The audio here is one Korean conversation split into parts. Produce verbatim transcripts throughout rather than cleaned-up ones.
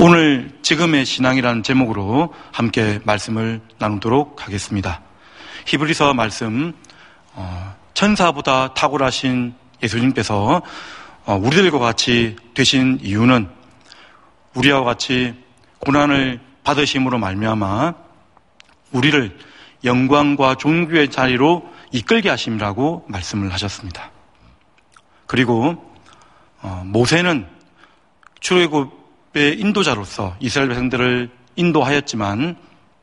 오늘 지금의 신앙이라는 제목으로 함께 말씀을 나누도록 하겠습니다. 히브리서 말씀, 어, 천사보다 탁월하신 예수님께서 어, 우리들과 같이 되신 이유는 우리와 같이 고난을 받으심으로 말미암아 우리를 영광과 존귀의 자리로 이끌게 하심이라고 말씀을 하셨습니다. 그리고 어, 모세는 출애굽의 인도자로서 이스라엘 백성들을 인도하였지만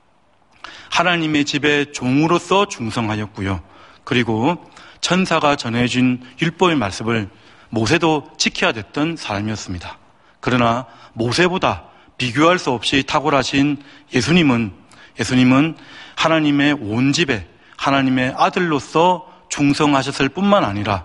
하나님의 집의 종으로서 충성하였고요. 그리고 천사가 전해준 율법의 말씀을 모세도 지켜야 됐던 사람이었습니다. 그러나 모세보다 비교할 수 없이 탁월하신 예수님은 예수님은 하나님의 온 집에 하나님의 아들로서 충성하셨을 뿐만 아니라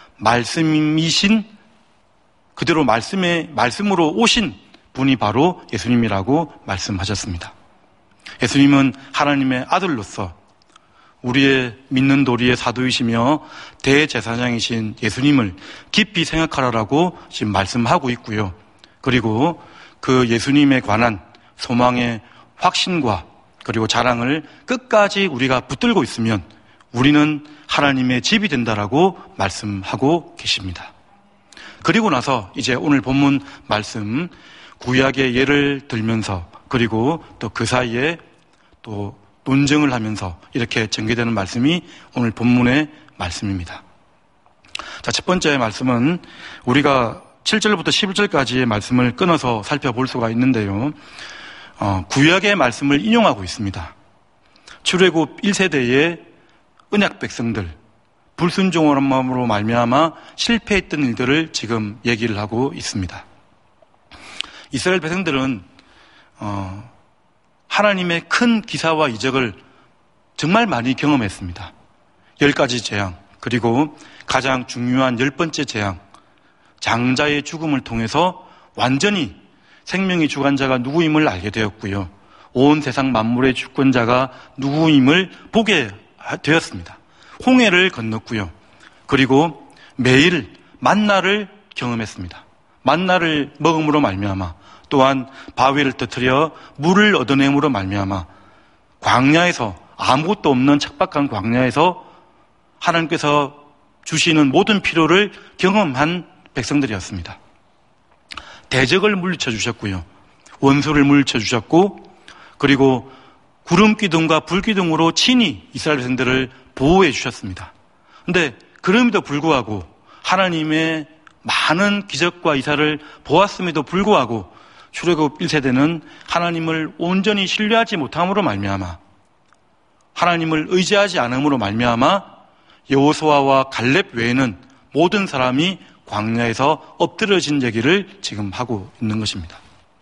말씀이신 그대로 말씀의 말씀으로 오신 분이 바로 예수님이라고 말씀하셨습니다. 예수님은 하나님의 아들로서 우리의 믿는 도리의 사도이시며 대제사장이신 예수님을 깊이 생각하라라고 지금 말씀하고 있고요. 그리고 그 예수님에 관한 소망의 확신과 그리고 자랑을 끝까지 우리가 붙들고 있으면 우리는 하나님의 집이 된다라고 말씀하고 계십니다. 그리고 나서 이제 오늘 본문 말씀 구약의 예를 들면서 그리고 또 그 사이에 또 논증을 하면서 이렇게 전개되는 말씀이 오늘 본문의 말씀입니다. 자, 첫 번째 말씀은 우리가 칠 절부터 십일 절까지의 말씀을 끊어서 살펴볼 수가 있는데요. 어, 구약의 말씀을 인용하고 있습니다. 출애굽 일 세대의 언약 백성들, 불순종으로 마음으로 말미암아 실패했던 일들을 지금 얘기를 하고 있습니다. 이스라엘 백성들은 어, 하나님의 큰 기사와 이적을 정말 많이 경험했습니다. 열 가지 재앙, 그리고 가장 중요한 열 번째 재앙, 장자의 죽음을 통해서 완전히 생명의 주관자가 누구임을 알게 되었고요. 온 세상 만물의 주권자가 누구임을 보게 되었습니다. 홍해를 건넜고요. 그리고 매일 만나를 경험했습니다. 만나를 먹음으로 말미암아 또한 바위를 터뜨려 물을 얻어냄으로 말미암아 광야에서 아무것도 없는 척박한 광야에서 하나님께서 주시는 모든 필요를 경험한 백성들이었습니다. 대적을 물리쳐 주셨고요. 원수를 물리쳐 주셨고 그리고 구름 기둥과 불 기둥으로 친히 이스라엘 백성들을 보호해 주셨습니다. 그런데 그럼에도 불구하고 하나님의 많은 기적과 이사를 보았음에도 불구하고 출애굽 일 세대는 하나님을 온전히 신뢰하지 못함으로 말미암아 하나님을 의지하지 않음으로 말미암아 여호수아와 갈렙 외에는 모든 사람이 광야에서 엎드려진 얘기를 지금 하고 있는 것입니다.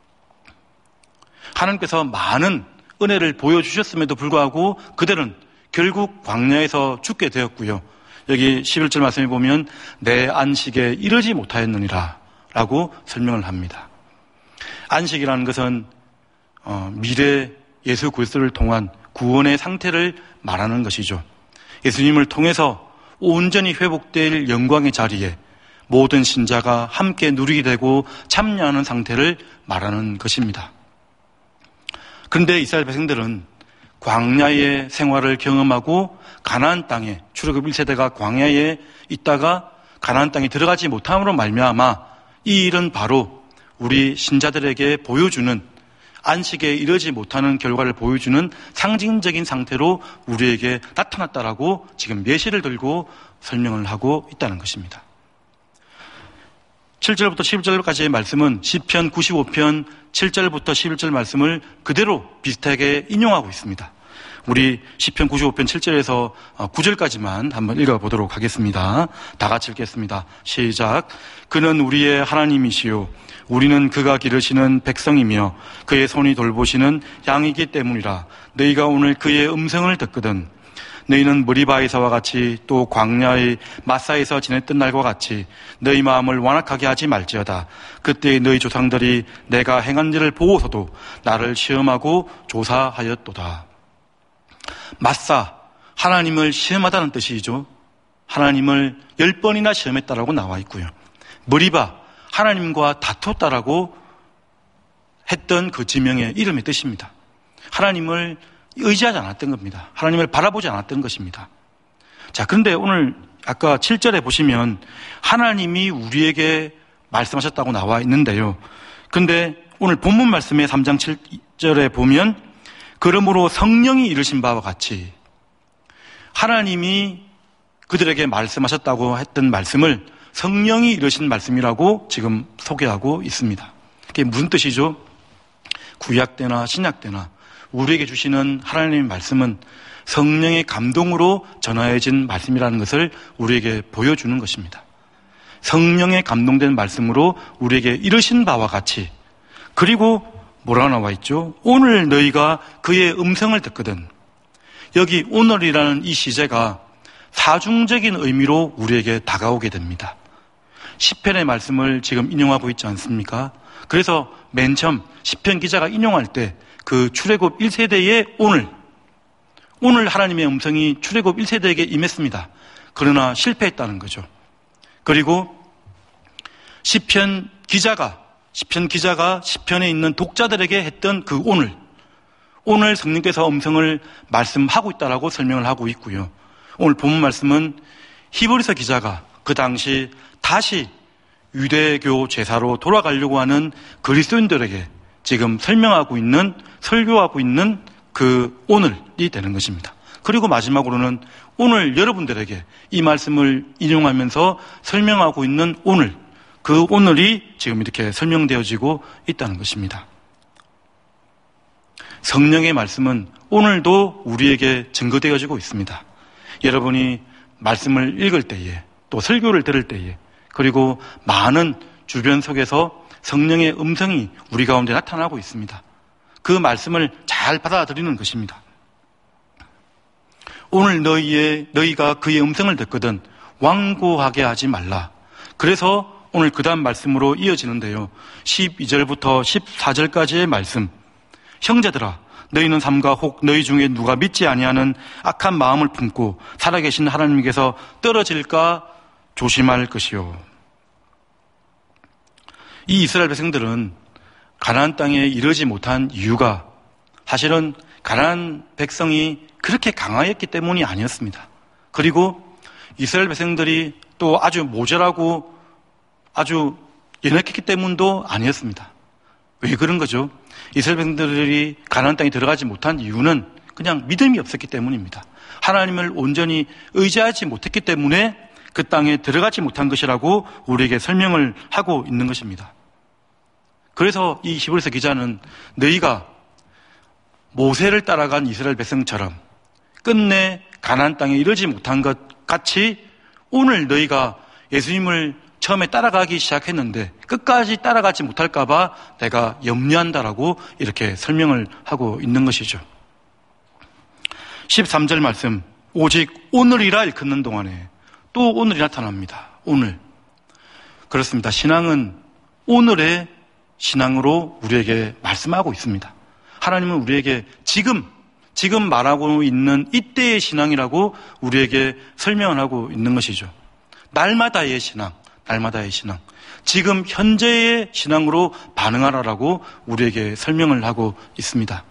하나님께서 많은 은혜를 보여주셨음에도 불구하고 그들은 결국 광야에서 죽게 되었고요. 여기 십일 절 말씀에 보면 내 안식에 이르지 못하였느니라 라고 설명을 합니다. 안식이라는 것은 어, 미래 예수 그리스도를 통한 구원의 상태를 말하는 것이죠. 예수님을 통해서 온전히 회복될 영광의 자리에 모든 신자가 함께 누리게 되고 참여하는 상태를 말하는 것입니다. 그런데 이스라엘 백성들은 광야의 생활을 경험하고 가나안 땅에 출애굽 일 세대가 광야에 있다가 가나안 땅에 들어가지 못함으로 말미암아 이 일은 바로 우리 신자들에게 보여주는 안식에 이르지 못하는 결과를 보여주는 상징적인 상태로 우리에게 나타났다라고 지금 예시를 들고 설명을 하고 있다는 것입니다. 칠 절부터 십일 절까지의 말씀은 시편 구십오 편 칠 절부터 십일 절 말씀을 그대로 비슷하게 인용하고 있습니다. 우리 시편 구십오 편 칠 절에서 구 절까지만 한번 읽어보도록 하겠습니다. 다 같이 읽겠습니다. 시작. 그는 우리의 하나님이시요 우리는 그가 기르시는 백성이며 그의 손이 돌보시는 양이기 때문이라. 너희가 오늘 그의 음성을 듣거든 너희는 머리바에서와 같이 또 광야의 마사에서 지냈던 날과 같이 너희 마음을 완악하게 하지 말지어다. 그때 너희 조상들이 내가 행한 일을 보고서도 나를 시험하고 조사하였도다. 마사, 하나님을 시험하다는 뜻이죠. 하나님을 열 번이나 시험했다라고 나와 있고요. 머리바, 하나님과 다퉜다라고 했던 그 지명의 이름의 뜻입니다. 하나님을 의지하지 않았던 겁니다. 하나님을 바라보지 않았던 것입니다. 자, 그런데 오늘 아까 칠 절에 보시면 하나님이 우리에게 말씀하셨다고 나와 있는데요. 그런데 오늘 본문 말씀의 삼 장 칠 절에 보면 그러므로 성령이 이르신 바와 같이 하나님이 그들에게 말씀하셨다고 했던 말씀을 성령이 이르신 말씀이라고 지금 소개하고 있습니다. 그게 무슨 뜻이죠? 구약 때나 신약 때나 우리에게 주시는 하나님의 말씀은 성령의 감동으로 전하여진 말씀이라는 것을 우리에게 보여주는 것입니다. 성령의 감동된 말씀으로 우리에게 이르신 바와 같이, 그리고 뭐라고 나와 있죠? 오늘 너희가 그의 음성을 듣거든. 여기 오늘이라는 이 시제가 사중적인 의미로 우리에게 다가오게 됩니다. 시편의 말씀을 지금 인용하고 있지 않습니까? 그래서 맨 처음 시편 기자가 인용할 때 그 출애굽 일 세대의 오늘, 오늘 하나님의 음성이 출애굽 일 세대에게 임했습니다. 그러나 실패했다는 거죠. 그리고 시편 기자가 시편 기자가 시편에 있는 독자들에게 했던 그 오늘, 오늘 성령께서 음성을 말씀하고 있다라고 설명을 하고 있고요. 오늘 본문 말씀은 히브리서 기자가 그 당시 다시 유대교 제사로 돌아가려고 하는 그리스도인들에게 지금 설명하고 있는, 설교하고 있는 그 오늘이 되는 것입니다. 그리고 마지막으로는 오늘 여러분들에게 이 말씀을 인용하면서 설명하고 있는 오늘, 그 오늘이 지금 이렇게 설명되어지고 있다는 것입니다. 성령의 말씀은 오늘도 우리에게 증거되어지고 있습니다. 여러분이 말씀을 읽을 때에, 또 설교를 들을 때에, 그리고 많은 주변 속에서 성령의 음성이 우리 가운데 나타나고 있습니다. 그 말씀을 잘 받아들이는 것입니다. 오늘 너희의, 너희가 그의 음성을 듣거든 완고하게 하지 말라. 그래서 오늘 그 다음 말씀으로 이어지는데요. 십이 절부터 십사 절까지의 말씀. 형제들아, 너희는 삼가 혹 너희 중에 누가 믿지 아니하는 악한 마음을 품고 살아계신 하나님께서 떨어질까 조심할 것이요. 이 이스라엘 백성들은 가나안 땅에 이르지 못한 이유가 사실은 가나안 백성이 그렇게 강하였기 때문이 아니었습니다. 그리고 이스라엘 백성들이 또 아주 모자라고 아주 연약했기 때문도 아니었습니다. 왜 그런 거죠? 이스라엘 백성들이 가나안 땅에 들어가지 못한 이유는 그냥 믿음이 없었기 때문입니다. 하나님을 온전히 의지하지 못했기 때문에 그 땅에 들어가지 못한 것이라고 우리에게 설명을 하고 있는 것입니다. 그래서 이 히브리서 기자는 너희가 모세를 따라간 이스라엘 백성처럼 끝내 가나안 땅에 이르지 못한 것 같이 오늘 너희가 예수님을 처음에 따라가기 시작했는데 끝까지 따라가지 못할까 봐 내가 염려한다라고 이렇게 설명을 하고 있는 것이죠. 십삼 절 말씀, 오직 오늘이라 일컫는 동안에 또 오늘이 나타납니다. 오늘. 그렇습니다. 신앙은 오늘의 신앙으로 우리에게 말씀하고 있습니다. 하나님은 우리에게 지금, 지금 말하고 있는 이때의 신앙이라고 우리에게 설명을 하고 있는 것이죠. 날마다의 신앙, 날마다의 신앙. 지금 현재의 신앙으로 반응하라라고 우리에게 설명을 하고 있습니다.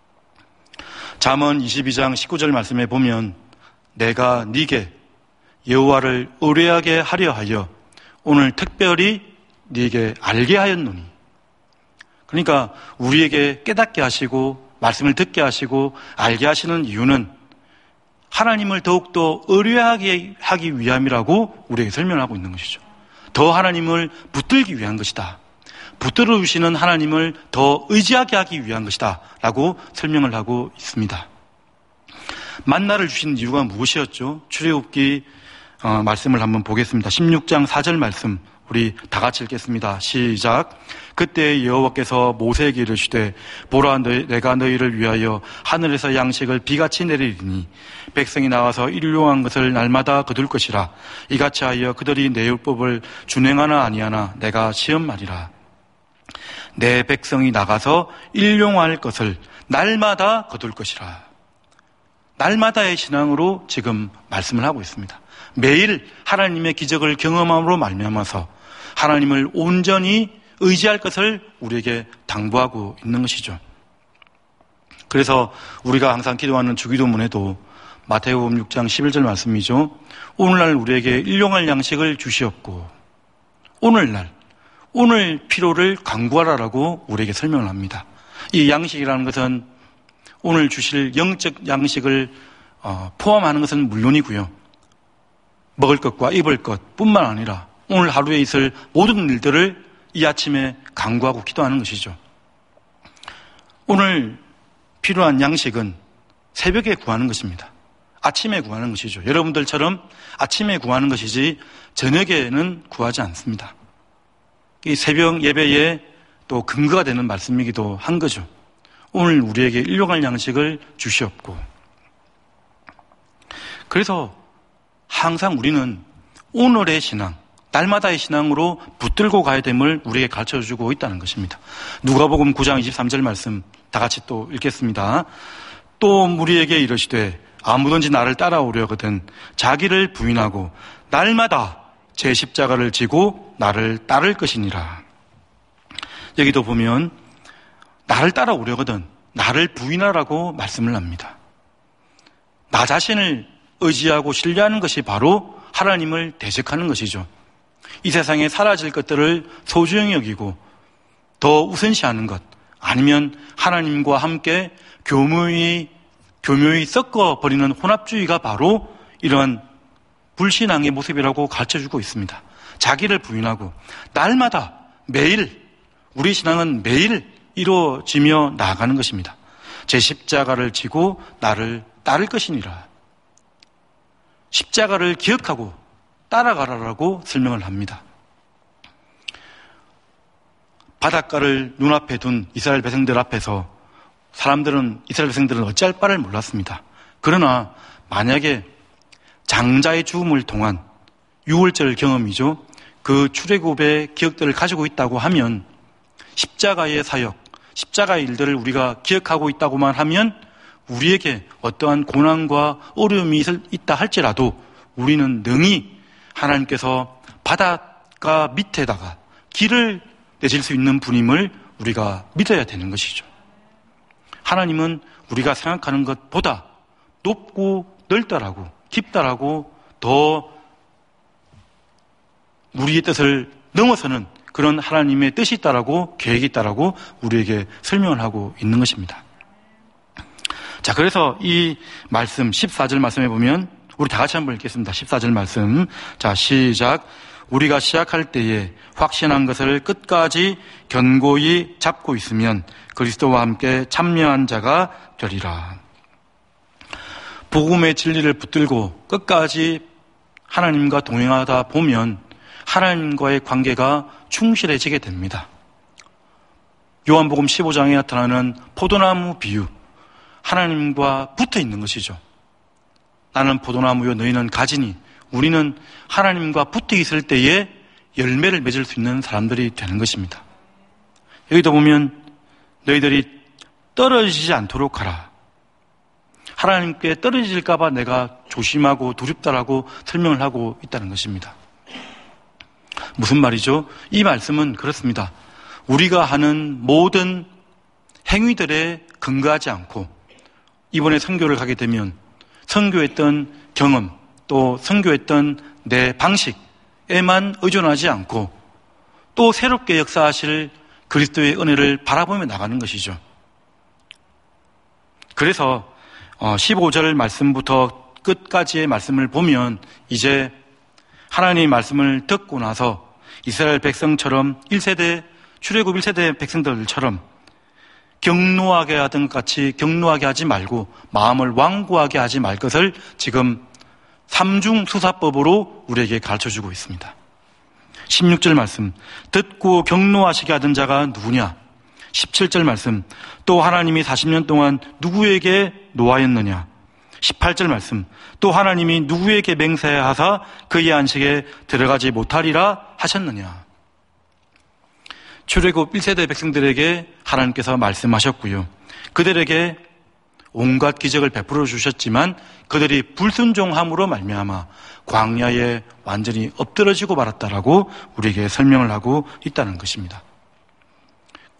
잠언 이십이 장 십구 절 말씀에 보면 내가 네게 여호와를 의뢰하게 하려 하여 오늘 특별히 네게 알게 하였노니. 그러니까 우리에게 깨닫게 하시고 말씀을 듣게 하시고 알게 하시는 이유는 하나님을 더욱더 의뢰하게 하기 위함이라고 우리에게 설명하고 있는 것이죠. 더 하나님을 붙들기 위한 것이다. 붙들어 주시는 하나님을 더 의지하게 하기 위한 것이다 라고 설명을 하고 있습니다. 만나를 주신 이유가 무엇이었죠? 출애굽기 어, 말씀을 한번 보겠습니다. 십육 장 사 절 말씀 우리 다 같이 읽겠습니다. 시작. 그때 여호와께서 모세에게 이르시되 보라 너희, 내가 너희를 위하여 하늘에서 양식을 비같이 내리리니 백성이 나와서 일용한 것을 날마다 거둘 것이라. 이같이 하여 그들이 내 율법을 준행하나 아니하나 내가 시험하리라. 내 백성이 나가서 일용할 것을 날마다 거둘 것이라. 날마다의 신앙으로 지금 말씀을 하고 있습니다. 매일 하나님의 기적을 경험함으로 말미암아서 하나님을 온전히 의지할 것을 우리에게 당부하고 있는 것이죠. 그래서 우리가 항상 기도하는 주기도문에도 마태복음 육 장 십일 절 말씀이죠. 오늘날 우리에게 일용할 양식을 주시옵고, 오늘날 오늘 필요를 간구하라라고 우리에게 설명을 합니다. 이 양식이라는 것은 오늘 주실 영적 양식을 포함하는 것은 물론이고요, 먹을 것과 입을 것 뿐만 아니라 오늘 하루에 있을 모든 일들을 이 아침에 간구하고 기도하는 것이죠. 오늘 필요한 양식은 새벽에 구하는 것입니다. 아침에 구하는 것이죠. 여러분들처럼 아침에 구하는 것이지 저녁에는 구하지 않습니다. 이 새벽 예배에 또 근거가 되는 말씀이기도 한 거죠. 오늘 우리에게 일용할 양식을 주시옵고. 그래서 항상 우리는 오늘의 신앙, 날마다의 신앙으로 붙들고 가야 됨을 우리에게 가르쳐주고 있다는 것입니다. 누가복음 구 장 이십삼 절 말씀 다 같이 또 읽겠습니다. 또 무리에게 이르시되 아무든지 나를 따라오려거든 자기를 부인하고 날마다 제 십자가를 지고 나를 따를 것이니라. 여기도 보면 나를 따라오려거든 나를 부인하라고 말씀을 합니다. 나 자신을 의지하고 신뢰하는 것이 바로 하나님을 대적하는 것이죠. 이 세상에 사라질 것들을 소중히 여기고 더 우선시하는 것, 아니면 하나님과 함께 교묘히 교묘히 섞어버리는 혼합주의가 바로 이런 불신앙의 모습이라고 가르쳐주고 있습니다. 자기를 부인하고 날마다 매일, 우리 신앙은 매일 이루어지며 나아가는 것입니다. 제 십자가를 지고 나를 따를 것이니라. 십자가를 기억하고 따라가라라고 설명을 합니다. 바닷가를 눈앞에 둔 이스라엘 백성들 앞에서 사람들은, 이스라엘 백성들은 어찌할 바를 몰랐습니다. 그러나 만약에 장자의 죽음을 통한 유월절 경험이죠. 그 출애굽의 기억들을 가지고 있다고 하면, 십자가의 사역, 십자가의 일들을 우리가 기억하고 있다고만 하면 우리에게 어떠한 고난과 어려움이 있다 할지라도 우리는 능히 하나님께서 바닷가 밑에다가 길을 내실 수 있는 분임을 우리가 믿어야 되는 것이죠. 하나님은 우리가 생각하는 것보다 높고 넓다라고 깊다라고 더 우리의 뜻을 넘어서는 그런 하나님의 뜻이 있다라고, 계획이 있다라고 우리에게 설명을 하고 있는 것입니다. 자, 그래서 이 말씀 십사 절 말씀에 보면 우리 다 같이 한번 읽겠습니다. 십사 절 말씀. 자, 시작. 우리가 시작할 때에 확신한 것을 끝까지 견고히 잡고 있으면 그리스도와 함께 참여한 자가 되리라. 복음의 진리를 붙들고 끝까지 하나님과 동행하다 보면 하나님과의 관계가 충실해지게 됩니다. 요한복음 십오 장에 나타나는 포도나무 비유, 하나님과 붙어 있는 것이죠. 나는 포도나무요 너희는 가지니, 우리는 하나님과 붙어 있을 때에 열매를 맺을 수 있는 사람들이 되는 것입니다. 여기도 보면 너희들이 떨어지지 않도록 하라. 하나님께 떨어질까 봐 내가 조심하고 두렵다라고 설명을 하고 있다는 것입니다. 무슨 말이죠? 이 말씀은 그렇습니다. 우리가 하는 모든 행위들에 근거하지 않고 이번에 선교를 가게 되면 선교했던 경험 또 선교했던 내 방식에만 의존하지 않고 또 새롭게 역사하실 그리스도의 은혜를 바라보며 나가는 것이죠. 그래서 십오 절 말씀부터 끝까지의 말씀을 보면 이제 하나님의 말씀을 듣고 나서 이스라엘 백성처럼 일 세대 출애굽 일 세대 백성들처럼 경노하게 하던 것 같이 경노하게 하지 말고 마음을 완고하게 하지 말 것을 지금 삼중수사법으로 우리에게 가르쳐주고 있습니다. 십육 절 말씀, 듣고 경노하시게 하던 자가 누구냐? 십칠 절 말씀, 또 하나님이 사십 년 동안 누구에게 노하였느냐? 십팔 절 말씀, 또 하나님이 누구에게 맹세하사 그의 안식에 들어가지 못하리라 하셨느냐? 출애굽 일 세대 백성들에게 하나님께서 말씀하셨고요. 그들에게 온갖 기적을 베풀어 주셨지만 그들이 불순종함으로 말미암아 광야에 완전히 엎드러지고 말았다라고 우리에게 설명을 하고 있다는 것입니다.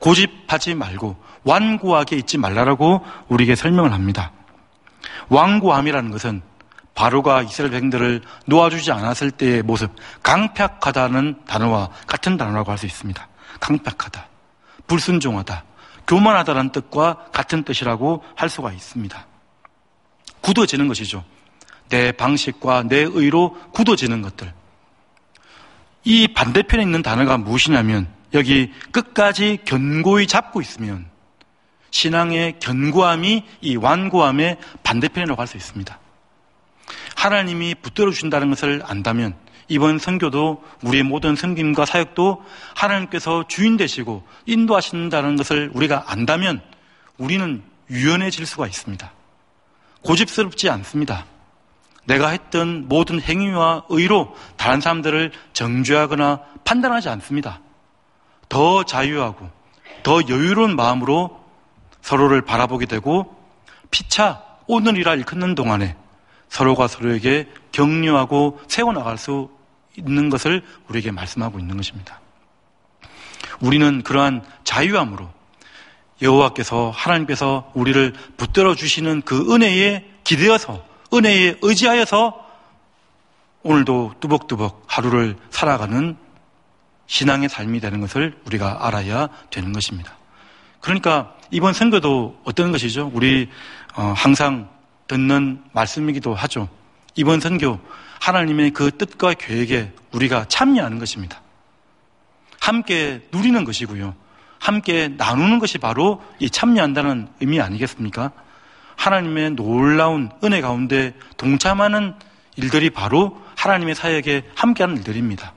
고집하지 말고 완고하게 있지 말라라고 우리에게 설명을 합니다. 완고함이라는 것은 바로가 이스라엘 백성들을 놓아주지 않았을 때의 모습, 강팍하다는 단어와 같은 단어라고 할 수 있습니다. 강팍하다, 불순종하다, 교만하다는 뜻과 같은 뜻이라고 할 수가 있습니다. 굳어지는 것이죠. 내 방식과 내 의로 굳어지는 것들. 이 반대편에 있는 단어가 무엇이냐면 여기 끝까지 견고히 잡고 있으면 신앙의 견고함이 이 완고함의 반대편이라고 할 수 있습니다. 하나님이 붙들어 주신다는 것을 안다면 이번 선교도 우리의 모든 섬김과 사역도 하나님께서 주인 되시고 인도하신다는 것을 우리가 안다면 우리는 유연해질 수가 있습니다. 고집스럽지 않습니다. 내가 했던 모든 행위와 의로 다른 사람들을 정죄하거나 판단하지 않습니다. 더 자유하고 더 여유로운 마음으로 서로를 바라보게 되고 피차 오늘이라 일컫는 동안에 서로가 서로에게 격려하고 세워나갈 수 있는 것을 우리에게 말씀하고 있는 것입니다. 우리는 그러한 자유함으로 여호와께서 하나님께서 우리를 붙들어 주시는 그 은혜에 기대어서 은혜에 의지하여서 오늘도 뚜벅뚜벅 하루를 살아가는 신앙의 삶이 되는 것을 우리가 알아야 되는 것입니다. 그러니까 이번 선교도 어떤 것이죠? 우리 항상 듣는 말씀이기도 하죠. 이번 선교 하나님의 그 뜻과 계획에 우리가 참여하는 것입니다. 함께 누리는 것이고요. 함께 나누는 것이 바로 이 참여한다는 의미 아니겠습니까? 하나님의 놀라운 은혜 가운데 동참하는 일들이 바로 하나님의 사역에 함께하는 일들입니다.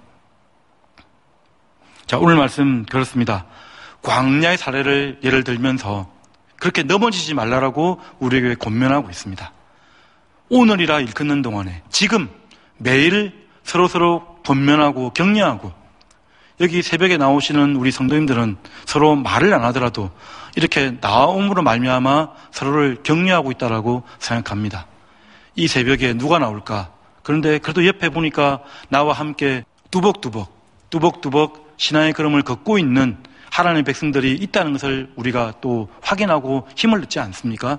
자, 오늘 말씀 그렇습니다. 광야의 사례를 예를 들면서 그렇게 넘어지지 말라라고 우리에게 권면하고 있습니다. 오늘이라 일컫는 동안에 지금 매일 서로서로 권면하고 격려하고 여기 새벽에 나오시는 우리 성도님들은 서로 말을 안 하더라도 이렇게 나옴으로 말미암아 서로를 격려하고 있다라고 생각합니다. 이 새벽에 누가 나올까? 그런데 그래도 옆에 보니까 나와 함께 뚜벅뚜벅 뚜벅뚜벅 신앙의 걸음을 걷고 있는 하나님의 백성들이 있다는 것을 우리가 또 확인하고 힘을 얻지 않습니까?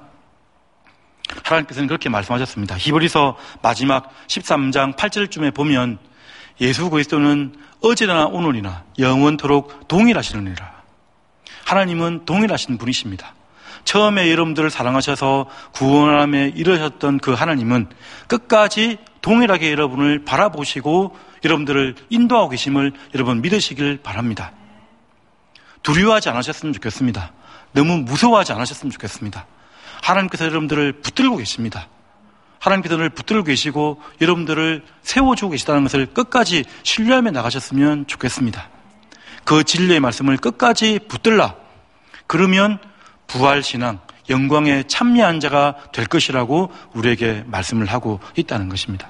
하나님께서는 그렇게 말씀하셨습니다. 히브리서 마지막 십삼 장 팔 절쯤에 보면 예수 그리스도는 어제나 오늘이나 영원토록 동일하시느니라. 하나님은 동일하신 분이십니다. 처음에 여러분들을 사랑하셔서 구원함에 이르셨던 그 하나님은 끝까지 동일하게 여러분을 바라보시고 여러분들을 인도하고 계심을 여러분 믿으시길 바랍니다. 두려워하지 않으셨으면 좋겠습니다. 너무 무서워하지 않으셨으면 좋겠습니다. 하나님께서 여러분들을 붙들고 계십니다. 하나님께서 늘 붙들고 계시고 여러분들을 세워주고 계시다는 것을 끝까지 신뢰하며 나가셨으면 좋겠습니다. 그 진리의 말씀을 끝까지 붙들라. 그러면 부활신앙, 영광에 참여한 자가 될 것이라고 우리에게 말씀을 하고 있다는 것입니다.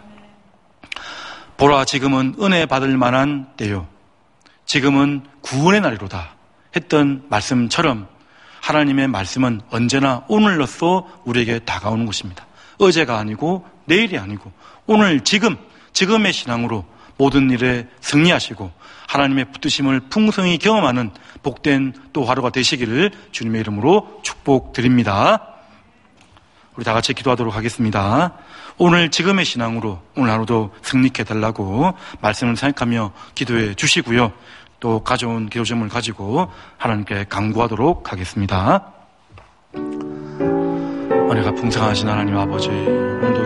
보라, 지금은 은혜 받을 만한 때요, 지금은 구원의 날이로다 했던 말씀처럼 하나님의 말씀은 언제나 오늘로써 우리에게 다가오는 것입니다. 어제가 아니고 내일이 아니고 오늘 지금 지금의 신앙으로 모든 일에 승리하시고 하나님의 붙드심을 풍성히 경험하는 복된 또 하루가 되시기를 주님의 이름으로 축복드립니다. 우리 다 같이 기도하도록 하겠습니다. 오늘 지금의 신앙으로 오늘 하루도 승리케 해달라고 말씀을 생각하며 기도해 주시고요. 또 가져온 기도점을 가지고 하나님께 간구하도록 하겠습니다. 은혜가 풍성하신 하나님 아버지, 오늘도